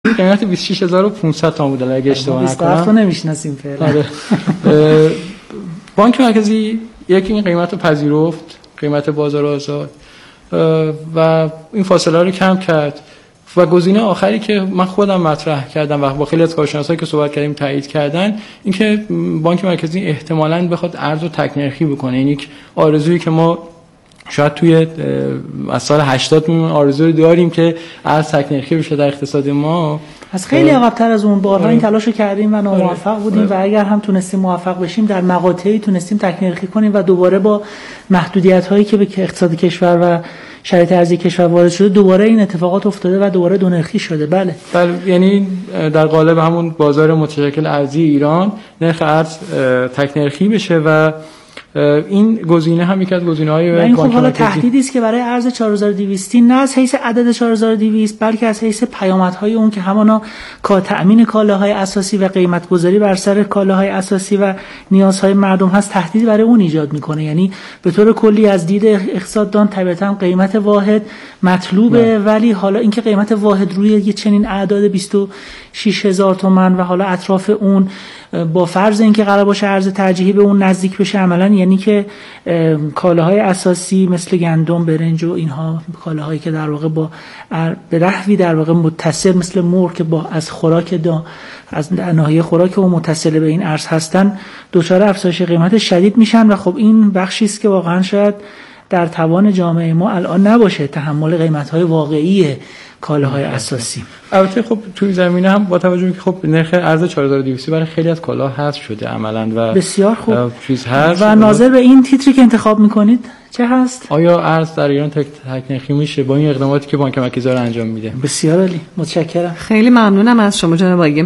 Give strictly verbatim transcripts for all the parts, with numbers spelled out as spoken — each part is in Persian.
قیمت بیست و شش هزار و پانصد تومان بود اگه اشتباه نکنم. بیست و هفت رو نمیشناسیم فعلا. بانک مرکزی یکی این قیمت رو پذیرفت، قیمت بازار آزاد، و این فاصله رو کم کرد. و گزینه آخری که من خودم مطرح کردم و با خیلی از کارشناسایی که صحبت کردیم تایید کردن، این که بانک مرکزی احتمالاً بخواد ارز رو تک نرخی بکنه. این یک آرزویی که ما شاید توی از سال هشتاد میمون آرزو داریم که ارز تک نرخی بشه در اقتصاد ما. از خیلی عقب‌تر از اون بارها این تلاشو کردیم و ناموفق بودیم و اگر هم تونستیم موفق بشیم در مقاطعی تونستیم تک نرخی کنیم و دوباره با محدودیت‌هایی که به اقتصاد کشور و شرایط ارزی کشور وارد شده دوباره این اتفاقات افتاده و دوباره دو نرخی شده. بله بله، یعنی در قالب همون بازار متشکل ارزی ایران نرخ ارز تک نرخی بشه و این گزینه هم یک از گزینه‌های بانک مرکزی. حالا تهدیدی است که برای ارز چهار هزار و دویست نه از حیث عدد چهار هزار و دویست بلکه از حیث پیامدهای اون که همانا کا تأمین کالاهای اساسی و قیمت گذاری بر سر کالاهای اساسی و نیازهای مردم هست، تهدیدی برای اون ایجاد میکنه. یعنی به طور کلی از دید اقتصاددان طبیعتاً قیمت واحد مطلوبه نه. ولی حالا اینکه قیمت واحد روی یه چنین اعداد بیست و شش هزار تومان و حالا اطراف اون با فرض اینکه قرار باشه ارز ترجیحی به اون نزدیک بشه، عملاً یعنی که کالاهای اساسی مثل گندم، برنج و اینها کالاهایی که در واقع با به نحوی در واقع متصل مثل مرغ که با از خوراک دا از ناحیه خوراک و متصل به این ارز هستن دچار افزایش قیمت شدید میشن و خب این بخشی است که واقعاً شاید در توان جامعه ما الان نباشه تحمل قیمت‌های واقعی کالاهای اساسی. البته خب توی زمینه هم با توجه که خب نرخ ارز چهار هزار و دویست برای خیلی از کالا حذف شده عملاً و بسیار خوب چیز هست. و ناظر به این تیتری که انتخاب میکنید چه هست؟ آیا ارز در ایران تک تک نرخی میشه با این اقداماتی که بانک مرکزی داره انجام میده؟ بسیار عالی، متشکرم. خیلی ممنونم از شما جناب آقای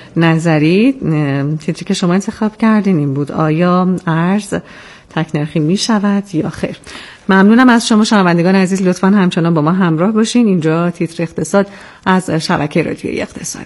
نظری. تیتری که شما انتخاب کردین این بود: آیا ارز تک نرخی میشود یا خیر؟ ممنونم از شما شنوندگان عزیز، لطفاً همچنان با ما همراه باشین. اینجا تیتر اقتصاد از شبکه رادیویی اقتصاد.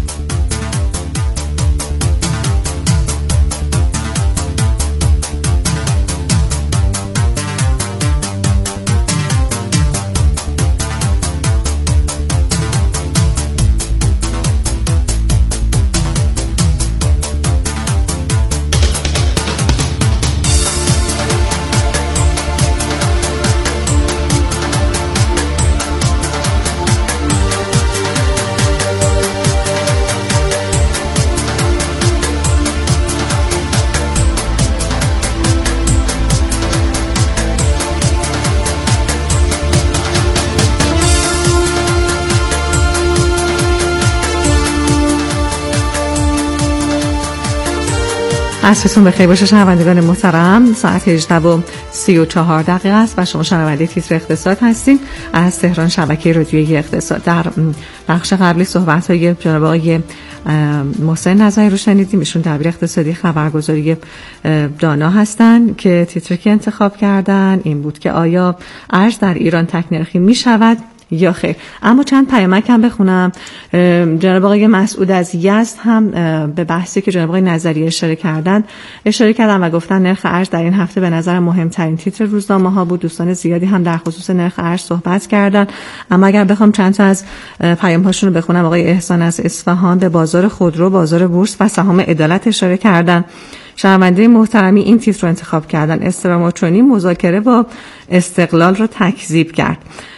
عصرتون بخیر باشه شنوندگان محترم. ساعت هجده و سی و چهار دقیقه است و شما شنونده تیتر اقتصاد هستین از تهران شبکه رادیویی اقتصاد. در بخش قبلی صحبت‌های جناب آقای محسن نظری رو شنیدیم. ایشون دبیر اقتصادی خبرگزاری دانا هستن که تیتری که انتخاب کردن این بود که آیا ارز در ایران تک نرخی می شود یا خیر. اما چند پیامک هم بخونم. جناب آقای مسعود از یزد هم به بحثی که جناب آقای نظری اشاره کردن اشاره کردن و گفتن نرخ ارز در این هفته به نظر مهمترین تیتر روزنامه ها بود. دوستان زیادی هم در خصوص نرخ ارز صحبت کردن. اما اگر بخوام چند تا از پیام هاشون رو بخونم، آقای احسان از اصفهان به بازار خودرو، بازار بورس و سهام عدالت اشاره کردن. شنونده محترمی این تیتر رو انتخاب کردن: استراماچونی مذاکره با استقلال رو تکذیب کرد.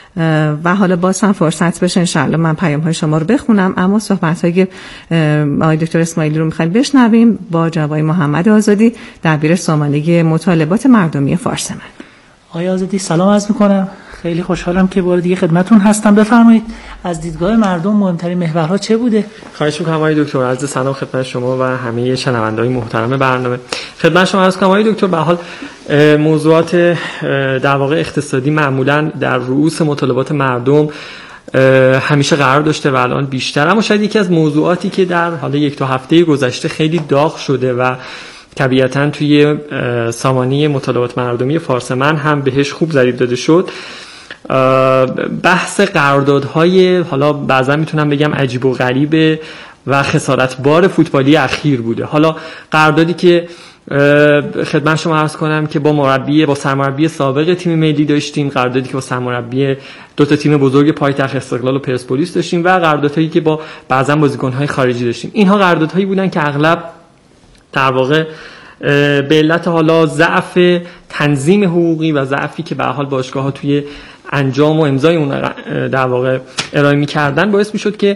و حالا باز هم فرصت بشه انشاءالله من پیام های شما رو بخونم، اما صحبت های آقای دکتر اسماعیلی رو میخوایم بشنویم با جناب آقای محمد آزادی دبیر سامانه مطالبات مردمی فارس من. آقای آزادی سلام عرض میکنم، خیلی خوشحالم که بار دیگه خدمتتون هستم. بفرمایید از دیدگاه مردم مهمترین محورها چه بوده؟ خواهش می‌کنم آقای دکتر. عرض سلام خدمت شما و همه شنونده‌های محترم برنامه. خدمت شما عرض کنم آقای دکتر، به حال موضوعات در واقع اقتصادی معمولاً در رؤوس مطالبات مردم همیشه قرار داشته و الان بیشتر، اما شاید یکی از موضوعاتی که در حالا یک تا هفته گذشته خیلی داغ شده و طبیعتاً توی سامانه مطالبات مردمی فارس من هم بهش خوب ضریب داده شد، بحث قراردادهای حالا بعضا میتونم بگم عجیب و غریب و خسارتبار فوتبالی اخیر بوده. حالا قراردادی که خدمت شما عرض کنم که با مربی با سرمربی سابق تیم ملی داشتیم، قراردادی که با سرمربی دو تا تیم بزرگ پایتخت استقلال و پرسپولیس داشتیم و قراردادهایی که با بعضا بازیکن‌های خارجی داشتیم. اینها قراردادهایی بودن که اغلب در واقع به علت حالا ضعف تنظیم حقوقی و ضعفی که به هر حال باشگاه‌ها توی انجام و امضای اون در واقع ارائه می‌کردن باعث می‌شد که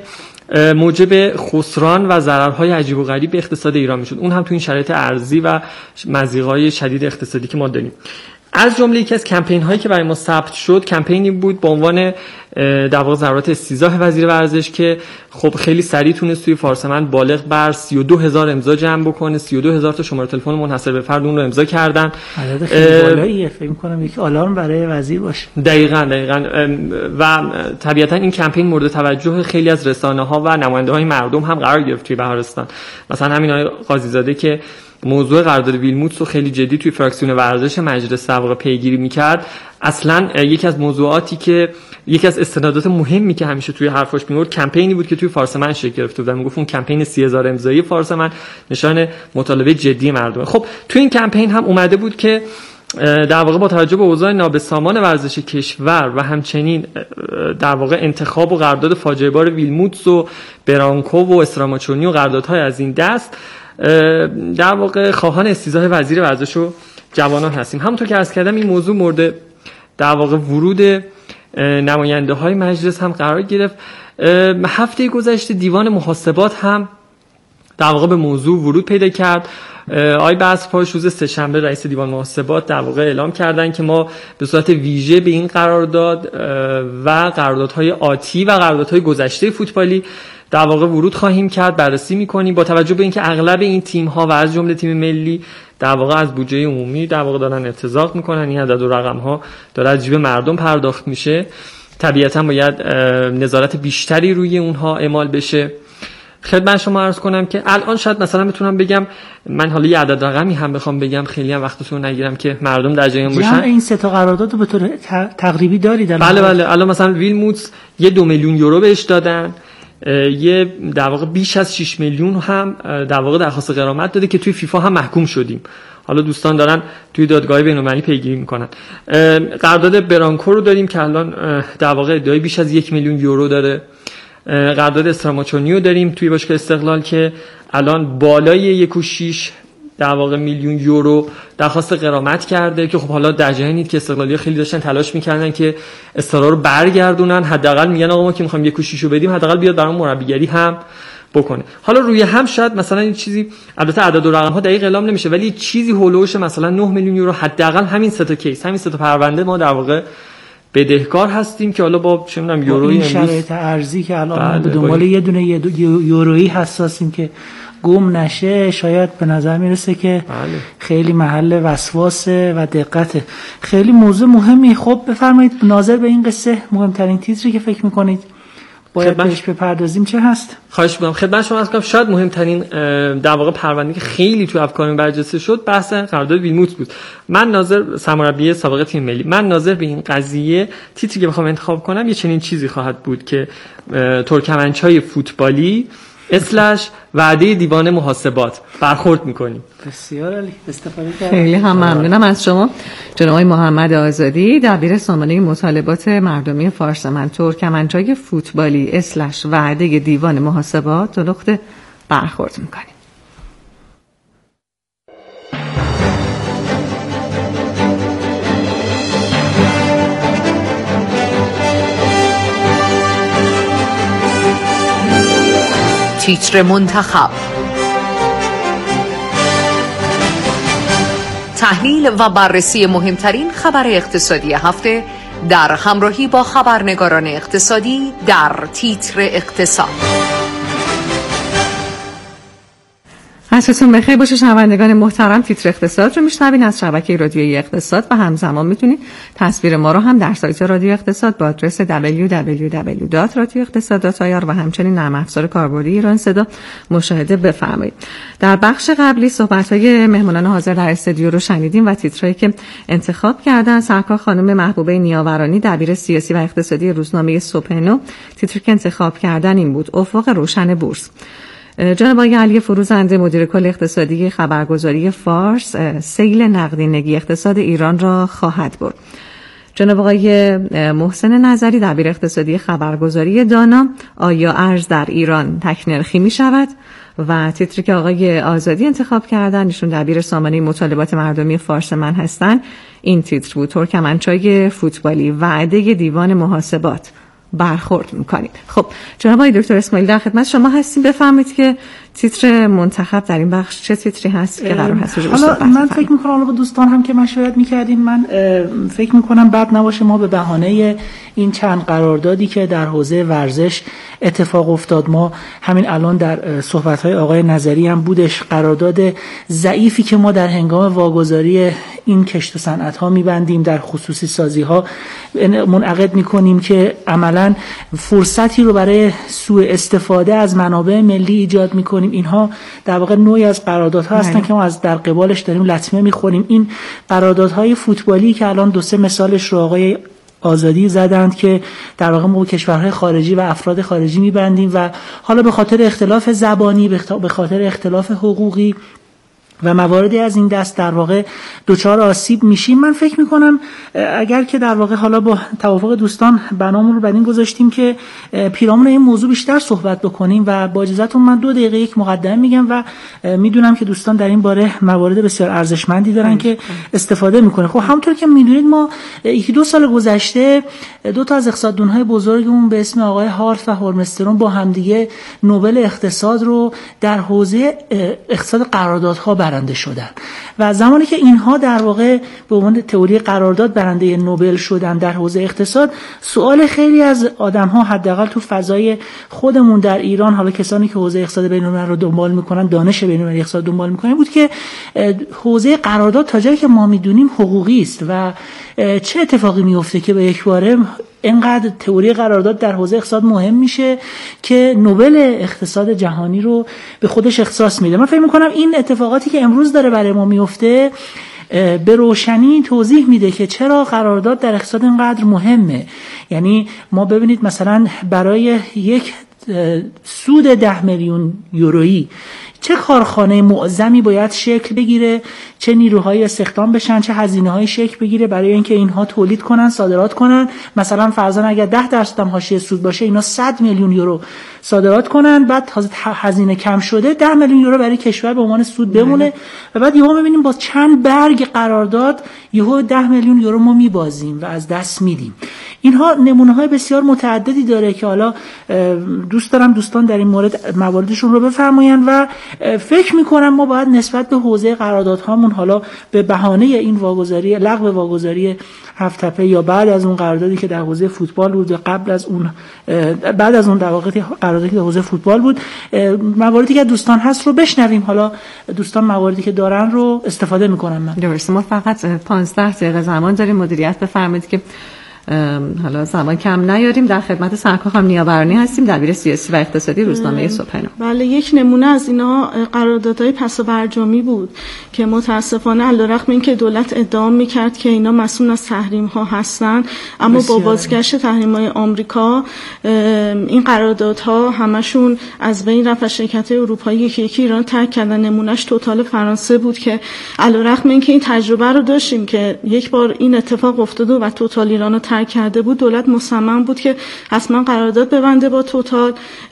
موجب خسران و ضررهای عجیب و غریب به اقتصاد ایران میشد، اون هم تو این شرایط ارزی و مضیقه‌های شدید اقتصادی که ما داریم. از جمله یکی از کمپین هایی که برای ما ثبت شد کمپینی بود با عنوان در واقع ضرورت استیضاح وزیر ورزش که خب خیلی سریع تونست توی فارسمند بالغ بر سی و دو هزار امضا جمع بکنه. سی و دو هزار تا شماره تلفن منحصر به فرد اون رو امضا کردن. عدد خیلی بالاییه، فکر می‌کنم یک آلارم برای وزیر باشه. دقیقاً دقیقاً و طبیعتاً این کمپین مورد توجه خیلی از رسانه‌ها و نماینده‌های مردم هم قرار گرفت توی بهارستان. مثلا همین آقای قاضی‌زاده که موضوع قرارداد ویلموتس رو خیلی جدی توی فراکسیون ورزش مجلس در واقع پیگیری می‌کرد. اصلاً یکی از موضوعاتی که یکی از استنادات مهمی که همیشه توی حرفاش می‌آورد کمپینی بود که توی فارسمند شکل گرفته بود. میگفت اون کمپین سی هزار امضایی فارسمند نشان مطالبه جدی مردمه. خب توی این کمپین هم اومده بود که در واقع با توجه به اوضاع نابسامان ورزش کشور و همچنین در واقع انتخاب و قرارداد فاجعه بار ویلموتس و برانکو و استراماچونی و قراردادهای از این دست در واقع خواهان استیضاح وزیر ورزش و جوانان هستیم. همونطور که عرض کردم این موضوع مورد در واقع ورود نماینده های مجلس هم قرار گرفت. هفته گذشته دیوان محاسبات هم در واقع به موضوع ورود پیدا کرد. آقای بسپاش روز سه‌شنبه رئیس دیوان محاسبات در واقع اعلام کردن که ما به صورت ویژه به این قرارداد و قراردادهای آتی و قراردادهای گذشته فوتبالی در واقع ورود خواهیم کرد، بررسی می‌کنیم با توجه به اینکه اغلب این تیم‌ها و از جمله تیم ملی در واقع از بودجه عمومی در واقع دارن ارتزاق می‌کنن، این عدد و رقم‌ها داره از جیب مردم پرداخت میشه، طبیعتاً باید نظارت بیشتری روی اونها اعمال بشه. خدمت شما عرض کنم که الان شاید مثلا بتونم بگم من حالا یه عدد رقمی هم بخوام بگم خیلی هم وقتتون نگیرم که مردم در جریان باشن. جمع این سه تا قرارداد رو به طور تقریبی دارید؟ بله بله. الان مثلا ویلموتس یه دو میلیون یورو بهش دادن، یه در واقع بیش از شش میلیون هم در واقع درخواست غرامت داده که توی فیفا هم محکوم شدیم. حالا دوستان دارن توی دادگاه بین‌المللی پیگیری میکنن. قرارداد برانکو رو داریم که الان در واقع ادعای بیش از یک میلیون یورو داره. قرارداد استراماچونی رو داریم توی باشگاه استقلال که الان بالای یک و شش در واقع میلیون یورو درخواست غرامت کرده که خب حالا در جهانید که استقلالی‌ها خیلی داشتن تلاش میکردن که استقلال رو برگردونن، حداقل میگن آقا ما که میخوایم یک و شش رو بدیم حداقل بیاد برام مربیگری هم بکنه. حالا روی هم شاید مثلا این چیزی، البته عدد و رقم ها دقیق اعلام نمیشه، ولی چیزی هولوش مثلا نه میلیون یورو حداقل همین سه تا کیس، همین سه تا پرونده ما در واقع بدهکار هستیم که حالا با چه می‌دونم یورویی این شرایط ارزی که الان به دنبال یه دونه یورویی حساسیم که گم نشه، شاید به نظر میرسه که بله. خیلی محل وسواسه و دقته. خیلی موضوع مهمی. خب بفرمایید ناظر به این قصه مهمترین تیتری که فکر میکنید باید بهش بپردازیم چه هست؟ خواهش می‌کنم. خدمت شما عرض کنم شاید مهمترین در واقع پرونده که خیلی تو افکار من برجسته شد بحث قرارداد ویلموتس بود. من ناظر سرمربی سابق تیم ملی، من ناظر به این قضیه تیتری که بخوام انتخاب کنم یه چنین چیزی خواهد بود که ترکمنچای فوتبالی اسلش وعده دیوان محاسبات برخورد میکنیم. بسیار عالی، استفاده کردم. خیلی هم ممنونم از شما جناب آقای محمد آزادی، دبیر سامانه مطالبات مردمی فارسمند. ترکمنچای فوتبالی اسلش وعده دیوان محاسبات دو نقطه برخورد میکنیم. تیتر منتخب، تحلیل و بررسی مهمترین خبر اقتصادی هفته در همراهی با خبرنگاران اقتصادی در تیتر اقتصاد. عصرتون بخیر باشه شنوندگان محترم. تیتر اقتصاد رو میشنوین از شبکه رادیویی اقتصاد و همزمان میتونید تصویر ما رو هم در سایت رادیو اقتصاد با آدرس دبلیو دبلیو دبلیو دات رادیو اقتصاد دات آی آر و همچنین نرم افزار کاربردی ایران صدا مشاهده بفرمایید. در بخش قبلی صحبت‌های مهمانان حاضر در استودیو رو شنیدیم و تیترایی که انتخاب کردن سرکار خانم محبوبه نیاورانی دبیر سیاسی و اقتصادی روزنامه صبح نو، تیتری که انتخاب کردن این بود: افق روشن بورس. جناب آقای علی فروزنده مدیر کل اقتصادی خبرگزاری فارس، سیل نقدینگی اقتصاد ایران را خواهد برد. جناب آقای محسن نظری دبیر اقتصادی خبرگزاری دانا، آیا ارز در ایران تکنرخی می شود؟ و تیتری که آقای آزادی انتخاب کردن، ایشون دبیر سامانه مطالبات مردمی فارس من هستن، این تیتر بود: ترکمنچای فوتبالی وعده دیوان محاسبات برخورد میکنید. خب جناب آقای دکتر اسماعیل در خدمت شما هستیم، بفرمایید که تیتر منتخب در این بخش چه تیتری هست که قرار هست روش حالا من فکر میکنم حالا با دوستان هم که مشورت میکردیم، من فکر میکنم بد نباشه ما به بهانه این چند قراردادی که در حوزه ورزش اتفاق افتاد، ما همین الان در صحبت‌های آقای نظری هم بودش، قرارداد ضعیفی که ما در هنگام واگذاری این کشت و صنعت‌ها می‌بندیم در خصوصی سازی‌ها منعقد می‌کنیم که عملاً فرصتی رو برای سوء استفاده از منابع ملی ایجاد می‌کنیم. اینها در واقع نوعی از قراردادها هستن که ما از در قبالش داریم لطمه می‌خوریم. این قراردادهای فوتبالی که الان دو سه مثالش رو آقای آزادی زدند که در واقع ما با کشورهای خارجی و افراد خارجی می‌بندیم و حالا به خاطر اختلاف زبانی، به خاطر اختلاف حقوقی و مواردی از این دست در واقع دچار آسیب میشیم. من فکر میکنم اگر که در واقع حالا با توافق دوستان بنامون رو بر این گذاشتیم که پیرامون این موضوع بیشتر صحبت بکنیم و با اجازهتون من دو دقیقه یک مقدمه میگم و میدونم که دوستان در این باره موارد بسیار ارزشمندی دارن که استفاده میکنه. خب همونطور که میدونید ما یکی دو سال گذشته دو تا از اقتصاددانهای بزرگمون به اسم آقای هارت و هورمسترون با همدیگه نوبل اقتصاد رو در حوزه اقتصاد قراردادها برنده شدن و زمانی که اینها در واقع به عنوان تئوری قرارداد برنده نوبل شدن در حوزه اقتصاد، سوال خیلی از آدم‌ها حداقل تو فضای خودمون در ایران، حالا کسانی که حوزه اقتصاد بین‌المللی رو دنبال می‌کنن، دانش بین‌المللی اقتصاد دنبال می‌کنن، بود که حوزه قرارداد تا جایی که ما می‌دونیم حقوقی است و چه اتفاقی میفته که به یک باره اینقدر تئوری قرارداد در حوزه اقتصاد مهم میشه که نوبل اقتصاد جهانی رو به خودش اختصاص میده. من فکر میکنم این اتفاقاتی که امروز داره برای ما میفته به روشنی توضیح میده که چرا قرارداد در اقتصاد اینقدر مهمه. یعنی ما ببینید مثلا برای یک سود ده میلیون یورویی چه کارخانه معظمی باید شکل بگیره، چه نیروهایی استخدام بشن، چه هزینه‌هایی شکل بگیره برای اینکه اینها تولید کنن، صادرات کنن. مثلا فرضاً اگر ده درصد هم حاشیه سود باشه، اینا صد میلیون یورو صادرات کنن، بعد هزینه کم شده ده میلیون یورو برای کشور به عنوان سود بمونه و بعد یهو می‌بینیم با چند برگ قرارداد یهو ده میلیون یورو ما میبازیم و از دست میدیم. اینها نمونه‌های بسیار متعددی داره که حالا دوست دارم دوستان در این مورد مواردشون رو بفرمایند و فکر می‌کنم ما باید نسبت به حوزه قراردادهامون حالا به بهانه این واگذاری، لغو واگذاری هفت تپه یا بعد از اون قراردادی که در حوزه فوتبال بود و قبل از اون بعد از اون در واقع قراردادی که در حوزه فوتبال بود، مواردی که دوستان هست رو بشنویم. حالا دوستان مواردی که دارن رو استفاده می‌کنم. من درسته، ما فقط پانزده دقیقه زمان داریم. مدیریت بفرمایید که حالا زمان کم نیاریم. در خدمت سرکار خانم نیابرانی هستیم، دبیر سیاسی و اقتصادی روزنامه صبحانه. بله، یک نمونه از اینا قراردادهای پس و برجامی بود که متاسفانه علیرغم اینکه دولت ادعا میکرد که اینا مسئول از تحریم ها هستن، اما با بازگشت تحریم های آمریکا این قراردادها همشون از بین رفت و شرکت های اروپایی یکی یکی ایران ترک کردن. نمونهش توتال فرانسه بود که علیرغم اینکه این تجربه رو داشتیم که یک بار این اتفاق افتاده و توتال ایران کرده بود، دولت مصمم بود که حتما قرارداد ببنده با توتال.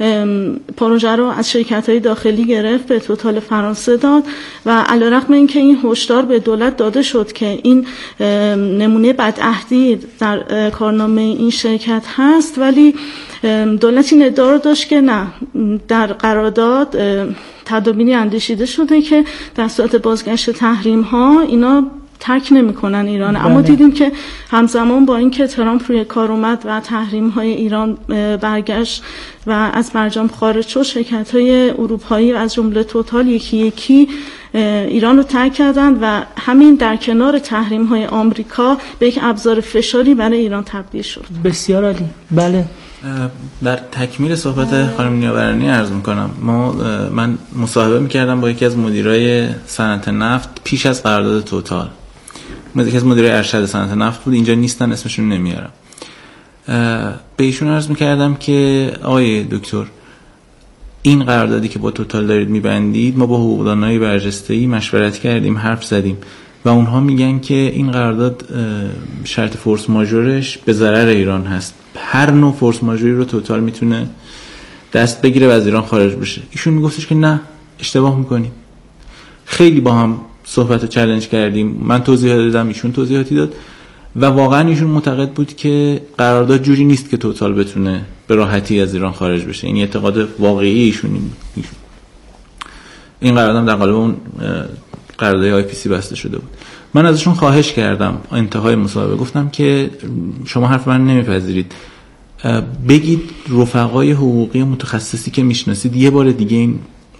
پروژه رو از شرکت‌های داخلی گرفت، به توتال فرانسه داد و علیرغم اینکه این هشدار به دولت داده شد که این نمونه بدعهدی در کارنامه این شرکت هست، ولی دولت این ادعا رو داشت که نه، در قرارداد تدابیری اندیشیده شده که در صورت بازگشت تحریم ها اینا ترک نمی‌کنن ایران. اما دیدیم که همزمان با اینکه ترامپ روی کار اومد و تحریم‌های ایران برگشت و از برجام خارج شد، شرکت‌های اروپایی از جمله توتال یکی یکی ایران رو ترک کردن و همین در کنار تحریم‌های آمریکا به یک ابزار فشاری برای ایران تبدیل شد. بسیار عالی. بله، در تکمیل صحبت خانم نیابرانی عرض میکنم، ما من مصاحبه میکردم با یکی از مدیرای صنعت نفت پیش از قرارداد توتال. یکی از مدیرای ارشد صنعت نفت بود، اینجا نیستن، اسمشون نمیارم. به ایشون عرض میکردم که آقای دکتر، این قراردادی که با توتال دارید میبندید، ما با حقوقدانای برجسته‌ای مشورت کردیم، حرف زدیم و اونها میگن که این قرارداد شرط فورس ماژورش به ضرر ایران هست. هر نوع فورس ماژوری رو توتال میتونه دست بگیره و از ایران خارج بشه. ایشون میگفتش که نه، اشتباه میکنیم. خیلی با هم صحبت و چالش کردیم، من توضیحات دادم، ایشون توضیحاتی داد و واقعا ایشون معتقد بود که قرارداد جوری نیست که توتال بتونه به راحتی از ایران خارج بشه. این اعتقاد واقعی ایشون بود. این قرارداد در قالب اون قرارداد آی پی سی بسته شده بود. من ازشون خواهش کردم انتهای مصاحبه، گفتم که شما حرف من نمیپذیرید، بگید رفقای حقوقی متخصصی که میشناسید یه بار دیگه این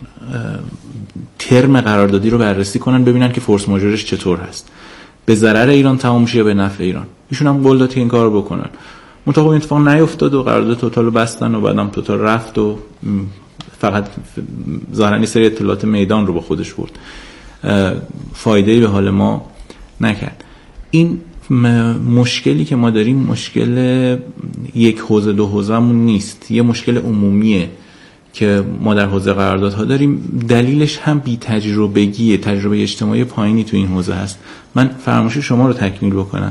ترم قراردادی رو بررسی کنن، ببینن که فورس ماژورش چطور هست، به ضرر ایران تمام میشه یا به نفع ایران. ایشون هم قول داد که این کارو بکنن. منتها این اتفاق نیفتاد و قرارداد توتال رو بستن و بعدم توتال رفت و فقط ظاهرا یه سری اطلاعات میدان رو با خودش برد، فایده‌ای به حال ما نکرد. این مشکلی که ما داریم مشکل یک حوزه دو حوزه‌مون نیست، یه مشکل عمومیه که ما در حوزه قراردادها داریم. دلیلش هم بی تجربگیه، تجربه اجتماعی پایینی تو این حوزه هست. من فرمایش شما رو تکمیل بکنم.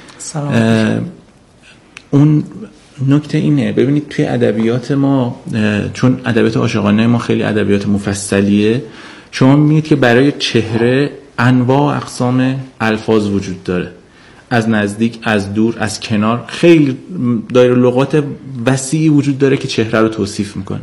اون نکته اینه، ببینید توی ادبیات ما، چون ادبیات عاشقانه ما خیلی ادبیات مفصلیه، شما میبینید که برای چهره انواع و اقسام الفاظ وجود داره، از نزدیک، از دور، از کنار، خیلی دایره لغات وسیعی وجود داره که چهره رو توصیف میکنه.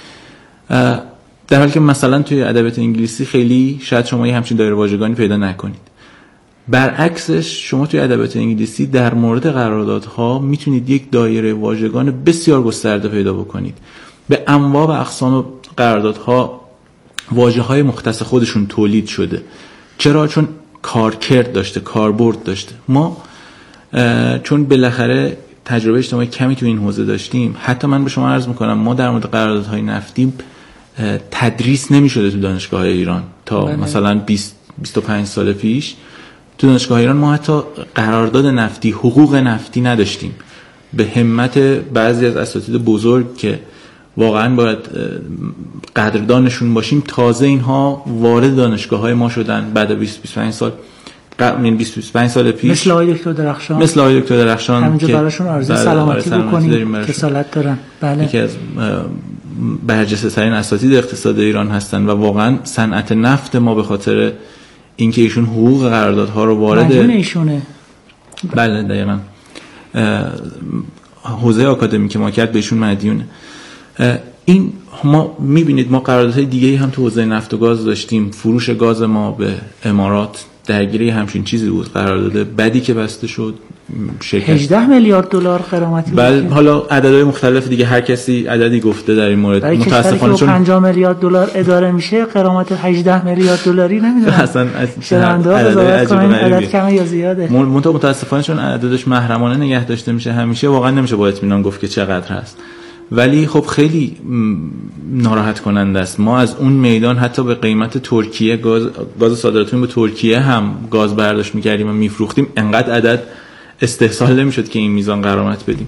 در حالی که مثلا توی ادبیات انگلیسی خیلی شاید شما یه همچین دایره واژگانی پیدا نکنید. برعکسش شما توی ادبیات انگلیسی در مورد قراردادها میتونید یک دایره واژگان بسیار گسترده پیدا بکنید. به انواع و اقسام قراردادها واژه‌های مختص خودشون تولید شده. چرا؟ چون کارکرد داشته، کاربرد داشته. ما چون بالاخره تجربه اجتماعی کمی تو این حوزه داشتیم، حتی من به شما عرض میکنم ما در مورد قراردادهای نفتی تدریس نمیشده تو دانشگاه ایران تا بله. مثلا بیست بیست و پنج سال پیش تو دانشگاه ایران ما حتی قرارداد نفتی، حقوق نفتی نداشتیم. به همت بعضی از اساتید بزرگ که واقعا باید قدردانشون باشیم، تازه اینها وارد دانشگاه‌های ما شدن بعد بیست بیست و پنج سال، من بیست بیست و پنج سال پیش، مثل آقای دکتر درخشان مثل آقای دکتر درخشان همینجا براشون آرزوی سلامتی بکنیم که سالت دارن. بله. یکی از برجسته ترین اساتید اقتصاد ایران هستن و واقعا صنعت نفت ما به خاطر اینکه ایشون حقوق قراردادها رو وارد مدیون ایشونه. بله دقیقاً حوزه آکادمیک ما کرد، بهشون مدیونه. این ما میبینید ما قراردادهای دیگه‌ای هم تو حوزه نفت و گاز داشتیم. فروش گاز ما به امارات درگیری همچین چیزی بود. قرارداد بدی که بسته شد، شرکت هجده میلیارد دلار غرامتی. بله، حالا عددهای مختلف دیگه، هر کسی عددی گفته در این مورد. متاسفانه چون پنجاه میلیارد دلار اداره میشه، غرامت هجده میلیارد دلاری نمیدونم اصلا شرمنده قضاوت کنن عدد کمه یا زیاده. متاسفانه چون عددش محرمانه نگه داشته میشه همیشه، واقعا نمیشه با اطمینان گفت که چقدر هست. ولی خب خیلی ناراحت کننده است. ما از اون میدان حتی به قیمت ترکیه گاز گاز صادراتمون به ترکیه هم گاز برداشت می‌کردیم و می‌فروختیم، انقدر عدد استحصال نمی‌شد که این میزان غرامت بدیم.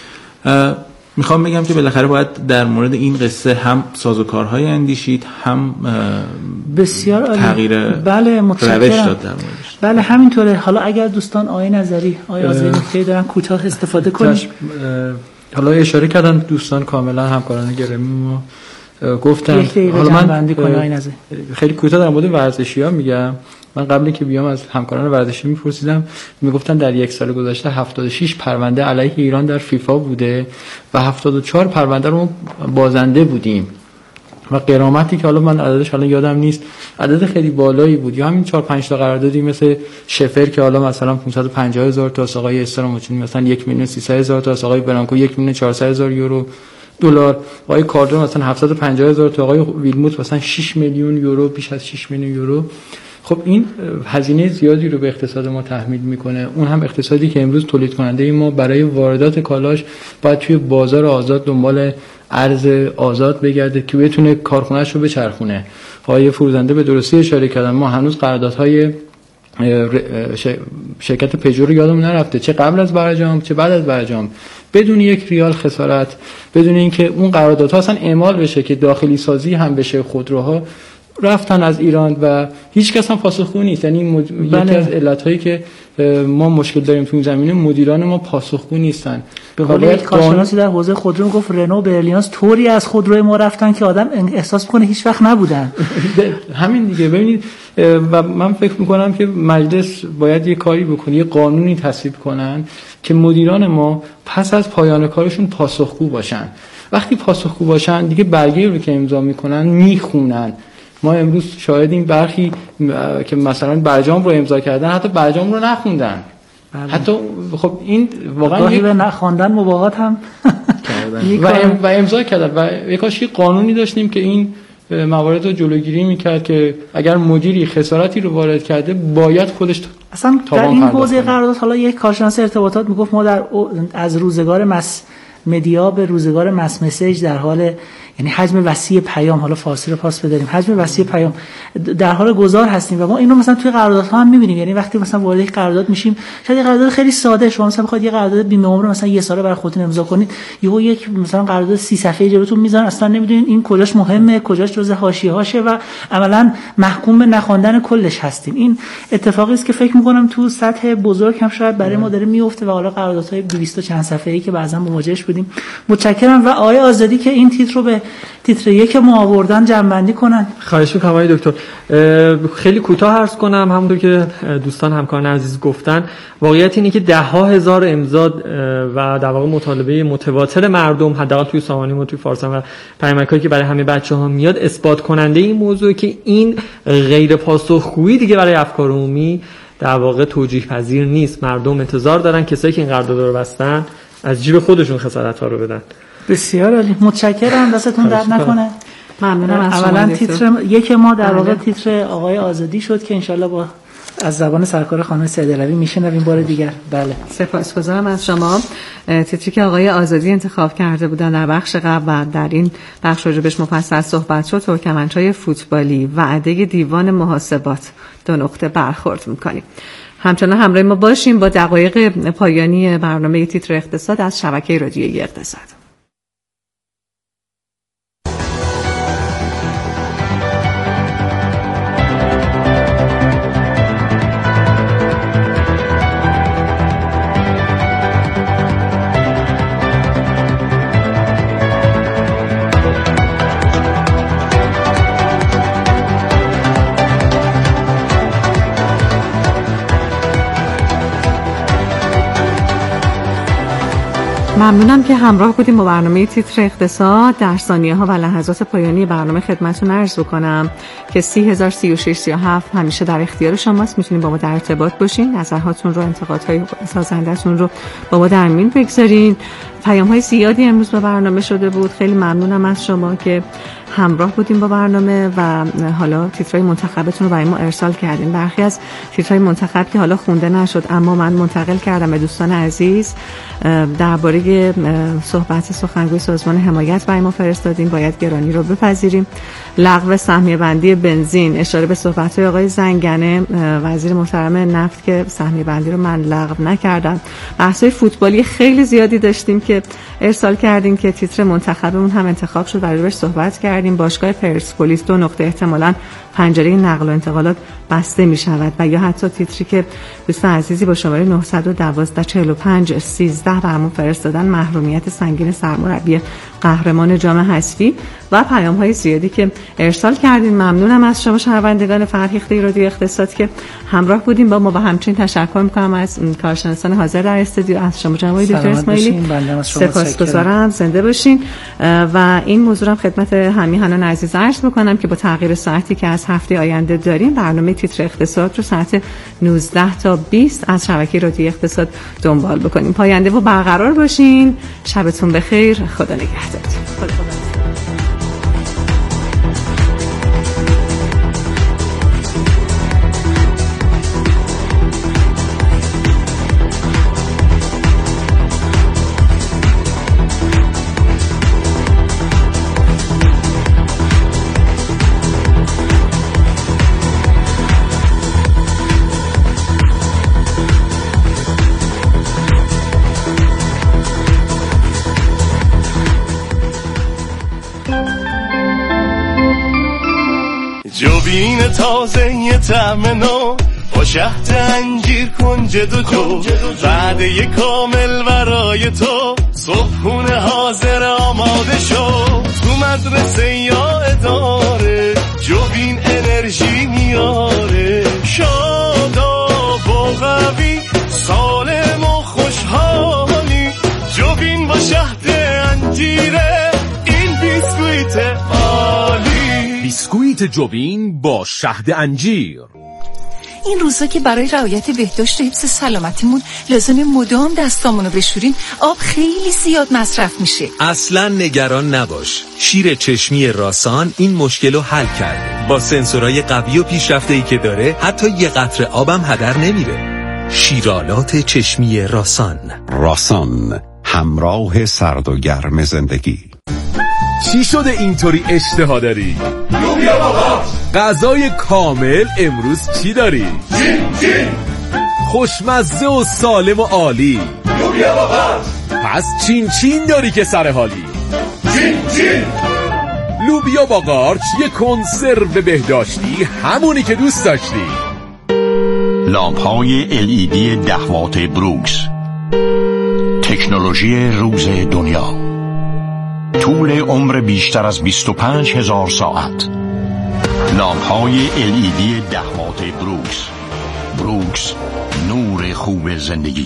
میخوام بگم که بالاخره باید در مورد این قصه هم سازوکارهای اندیشید، هم بسیار تغییر بله متشکرم روش داد در موردش. بله همینطوره. حالا اگر دوستان آقای نظری آقای آزادی نکته دارن کوتاه استفاده کنیم. حالا اشاره کردن دوستان کاملا همکاران گرامی ما گفتن. حالا من خیلی کوتاه در مورد ورزشی‌ها میگم. من قبل که بیام از همکاران ورزشی میپرسیدم، میگفتن در یک سال گذشته هفتاد و شش پرونده علیه ایران در فیفا بوده و هفتاد و چهار پرونده رو بازنده بودیم و غرامتی که حالا من عددش حالا یادم نیست، عدد خیلی بالایی بود. یا همین چهار پنج تا قراردادی مثل شفر که حالا مثلا پانصد و پنجاه هزار تا، آقای استراموچین مثلا یک میلیون و سیصد هزار تا، آقای برانکو یک میلیون و چهارصد هزار یورو دلار، آقای کاردون مثلا هفتصد و پنجاه هزار تا، آقای ویلموت مثلا شش میلیون یورو، بیش از شش میلیون یورو. خب این هزینه زیادی رو به اقتصاد ما تحمیل میکنه. اون هم اقتصادی که امروز تولید کننده ما برای واردات کالاش باید توی بازار آزاد دنبال ارز آزاد بگرده که بتونه کارخونه‌اش رو بچرخونه. آقای فروزنده به درستی اشاره کردن، ما هنوز قراردادهای شرکت پژو رو یادمون نرفته، چه قبل از برجام چه بعد از برجام. بدون یک ریال خسارت، بدون اینکه اون قراردادها اصلا اعمال بشه که داخلی سازی هم بشه خودروها، رفتن از ایران و هیچ کس هم پاسخگو نیست. یعنی مد... یکی از علت‌هایی که ما مشکل داریم تو این زمینه، مدیران ما پاسخگو نیستن. به قول یک کارشناسی در حوزه خودرو گفت رنو برلیانس طوری از خودروی ما رفتن که آدم احساس می‌کنه هیچ وقت نبودن. همین دیگه. ببینید و من فکر می‌کنم که مجلس باید یه کاری بکنه، یه قانونی تصویب کنن که مدیران ما پس از پایان کارشون پاسخگو باشن. وقتی پاسخگو باشن دیگه برگه رو که امضا می‌کنن میخونن. ما امروز شاهدیم برخی که مثلا برجام رو امضا کردن حتی برجام رو نخوندن. بله. حتی خب این واقعا یک... به نخواندن مباهات هم کردن و, ام... و امضا کردن و یکاش قانونی داشتیم که این موارد رو جلوگیری میکرد که اگر مدیری خسارتی رو وارد کرده باید خودش اصلا در این حوزه قرارداد. حالا یک کارشناس ارتباطات میگفت ما در از روزگار مس مدیا به روزگار مس مسیج در حال، یعنی حجم وسیع پیام، حالا فاصله پاس بداریم، حجم وسیع پیام در حال گذار هستیم و ما اینو مثلا توی قراردادها هم می‌بینیم. یعنی وقتی مثلا وارد یک قرارداد میشیم، شاید یه قرارداد خیلی ساده، شما مثلا بخواید یه قرارداد بیمه عمر مثلا یه ساله برای خودتون امضا کنید، یهو یک مثلا قرارداد سی صفحه‌ای جلوتون میذارن، اصلا نمیدونین این کجاش مهمه، کجاش جزء حاشیه‌هاشه و عملاً محکوم به نخواندن کلش هستیم. این اتفاقی است که فکر می‌کنم تو سطح بزرگ هم شاید برای ما داره میفته و حالا قراردادهای دویست و چند صفحه‌ای که بعضا مواجهش بودیم. متشکرم و آقای آزادی که این تیتر رو به تیتر یک ما آوردن جمع‌بندی کنن. خواهش می‌کنم آقای دکتر. خیلی کوتاه عرض کنم، همونطور که دوستان همکاران عزیز گفتن، واقعیت اینه که ده ها هزار امضا و در واقع مطالبه متواتر مردم حداقل توی سامانه ما توی فارسی و پیامکایی که برای همه بچه‌ها میاد اثبات کننده این موضوع که این غیر پاسخگویی دیگه برای افکار عمومی در واقع توجیه پذیر نیست. مردم انتظار دارن کسایی که این قرارداد رو بستن از جیب خودشون خسارت‌ها رو بدن. بسیار عالی، متشکرم، دستتون درد نکنه. ممنونم از شما. اولا تیتر یک ما در واقع تیتر آقای آزادی شد که انشالله با از زبان سرکار خانم سیدعلوی میشنویم بار دیگر. بله، سپاسگزارم از شما. تیتری که آقای آزادی انتخاب کرده بودن در بخش قبل و در این بخش راجبش مفصل صحبت شد، ترکمنچای فوتبالی، وعده دیوان محاسبات، دو نقطه برخورد میکنیم. همچنان همراه ما باشیم با دقایق پایانی برنامه تیتر اقتصاد از شبکه رادیویی اقتصاد. ممنونم که همراه بودیم با برنامه تیتر اقتصاد. در ثانیه ها و لحظات پایانی برنامه خدمتتون عرض بکنم که سی هزار سی و شش سی و هفت همیشه در اختیار شماست. میتونید با ما در ارتباط باشین، نظرهاتون رو، انتقادهای سازنده‌تون رو با ما در میون بگذارین. پیام‌های زیادی امروز به برنامه شده بود. خیلی ممنونم از شما که همراه بودیم با برنامه و حالا تیترهای منتخبتون رو برای ما ارسال کردین. برخی از تیترهای منتخب که حالا خونده نشد اما من منتقل کردم به دوستان عزیز، درباره صحبت سخنگوی سازمان حمایت برای ما فرستادین، باید گرانی رو بپذیریم. لغو سهمیه بندی بنزین، اشاره به صحبت‌های آقای زنگنه وزیر محترم نفت که سهمیه بندی رو من لغو نکردم. بحث‌های فوتبالی خیلی زیادی داشتیم که ارسال کردیم که تیتر منتخبمون هم انتخاب شد، برای روش صحبت کردیم. باشگاه پرسپولیس دو نقطه احتمالاً پنجره نقل و انتقالات بسته می شود و یا حتی تیتری که دوست عزیزی با شماره نه یک دو چهار پنج سیزده برامون فرستادن، محرومیت سنگین سرمربی قهرمان جام حذفی و پیام‌های زیادی که ارسال کردین. ممنونم از شما شنوندگان فرهیخته رادیو اقتصاد که همراه بودیم با ما و همچنین تشکر می‌کنم از کارشناسان حاضر در استودیو، از شما جناب دکتر اسماعیلی. سپاسگزارم، زنده باشین. و این موضوع هم خدمت همیهنان عزیز عرض می‌کنم که با تغییر ساعتی که از هفته آینده داریم، برنامه تیتر اقتصاد رو ساعت نوزده تا بیست از شبکه رادیو اقتصاد دنبال بکنیم. پاینده و برقرار باشین. شبتون بخیر. خدا نگهدار. خدا جوین تازه یه طعم نو با شهد انجیر کنج دو جو وعده کامل برای تو صبحونه حاضر آماده شو تو مدرسه یا اداره جوین انرژی میاره شاداب و قوی سالم و خوشحالی جوین با شهد انجیره این بیسکویت عالی بیسکویت جوین با شهد انجیر. این روزا که برای رعایت بهداشت و حفظ سلامتیمون لازم مدام دستامونو بشوریم آب خیلی زیاد مصرف میشه. اصلا نگران نباش، شیر چشمی راسان این مشکل رو حل کرده. با سنسورهای قوی و پیشرفته‌ای که داره حتی یه قطره آبم هدر نمیره. شیرالات چشمی راسان. راسان، همراه سرد و گرم زندگی. چی شده اینطوری اشتها داری؟ لوبیا بابا. غذای کامل امروز چی داری؟ چین چین. خوشمزه و سالم و عالی. لوبیا بابا. پس چین چین داری که سر حالی. چین چین. لوبیا با قارچ یه کنسرو بهداشتی همونی که دوست داشتی. لامپ‌های ال ای دی ده وات بروکس، تکنولوژی روز دنیا، طول عمر بیشتر از بیست و پنج هزار ساعت. لامپ‌های ال ای دی ده وات بروکس. بروکس، نور خوب زندگی.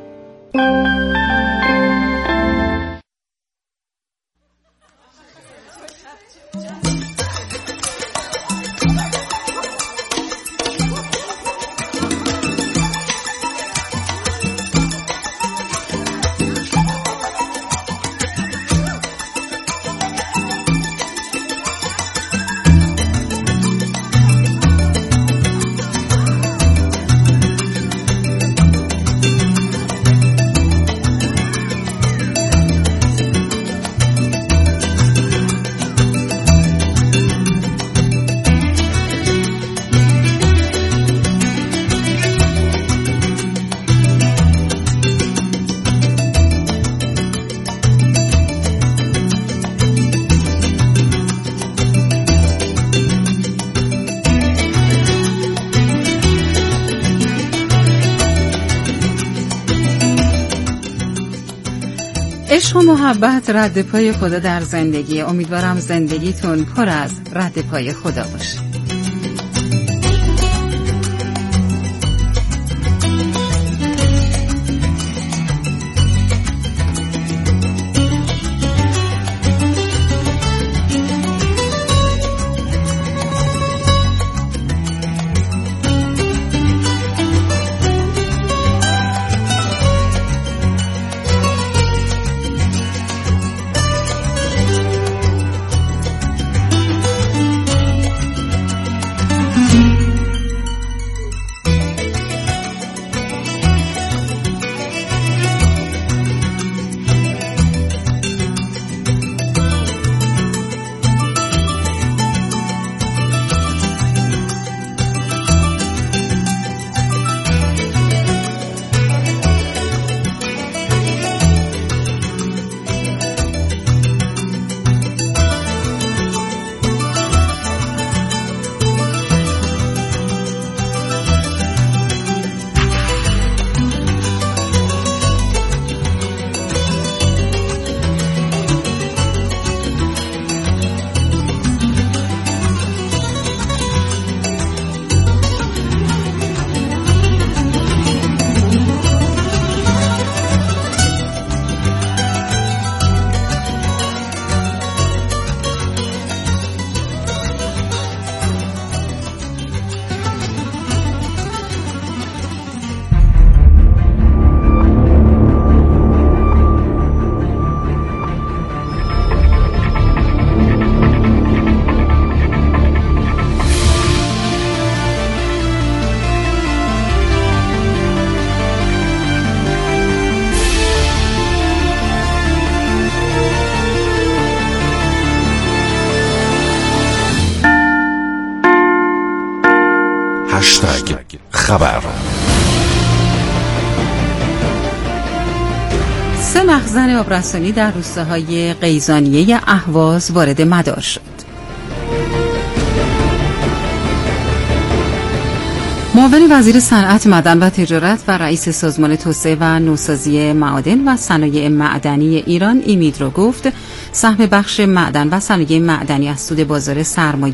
عشق و محبت رد پای خدا در زندگی. امیدوارم زندگیتون پر از رد پای خدا باشه. هشتگ خبر. سه مخزن آبرسانی در روستاهای قیزانیه اهواز وارد مدار شد. معاون وزیر صنعت، معدن و تجارت و رئیس سازمان توسعه و نوسازی معادن و صنایع معدنی ایران ایمیدرو گفت سهم بخش معدن و صنایع معدنی از سود بازار سرمایه